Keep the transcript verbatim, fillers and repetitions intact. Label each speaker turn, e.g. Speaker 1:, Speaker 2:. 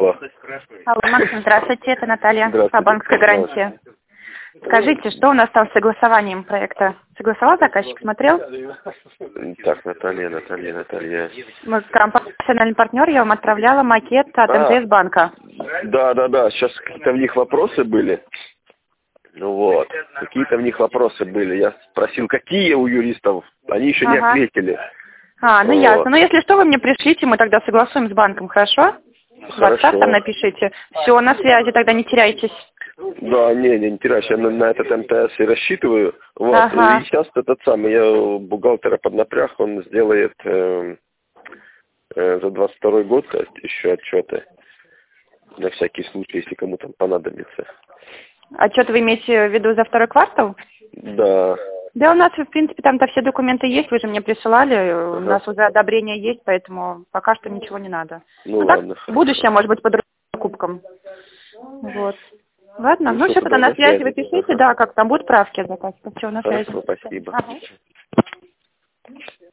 Speaker 1: Алло.
Speaker 2: Алло, Максим, здравствуйте, это Наталья,
Speaker 1: Здравствуйте.
Speaker 2: Банковская гарантия. Скажите, что у нас там с согласованием проекта? Согласовал заказчик, смотрел?
Speaker 1: Так, Наталья, Наталья, Наталья.
Speaker 2: Мы компания «Профессиональный партнер», я вам отправляла макет от
Speaker 1: А.
Speaker 2: МТС банка.
Speaker 1: Да, да, да, сейчас какие-то в них вопросы были. Ну вот, какие-то в них вопросы были. Я спросил, какие у юристов, они еще не
Speaker 2: Ага.
Speaker 1: ответили.
Speaker 2: А, ну
Speaker 1: Вот.
Speaker 2: ясно. Ну если что, вы мне пришлите, мы тогда согласуем с банком, хорошо?
Speaker 1: Хорошо.
Speaker 2: WhatsApp там напишите. Все, на связи, тогда не теряйтесь.
Speaker 1: Да, не, не, не теряюсь, я на, на этот МТС и рассчитываю. Вот,
Speaker 2: Ага.
Speaker 1: и сейчас этот самый, я бухгалтера поднапряг, он сделает э, э, за двадцать второй год еще отчеты. На всякий случай, если кому там понадобится.
Speaker 2: А что-то вы имеете в виду за второй квартал?
Speaker 1: Да.
Speaker 2: Да, у нас, в принципе, там-то все документы есть, вы же мне присылали,
Speaker 1: Ага.
Speaker 2: у нас уже одобрение есть, поэтому пока что ничего не надо.
Speaker 1: Ну,
Speaker 2: Ну
Speaker 1: ладно.
Speaker 2: так, будущее может быть по другим покупкам. Вот. Ладно,
Speaker 1: Ну,
Speaker 2: ну
Speaker 1: всё,
Speaker 2: все, тогда
Speaker 1: тогда
Speaker 2: на
Speaker 1: на
Speaker 2: связи
Speaker 1: связи.
Speaker 2: вы пишите,
Speaker 1: Ага.
Speaker 2: да, как там будут правки от заказчика, все, на связи.
Speaker 1: Хорошо, спасибо.
Speaker 2: Ага.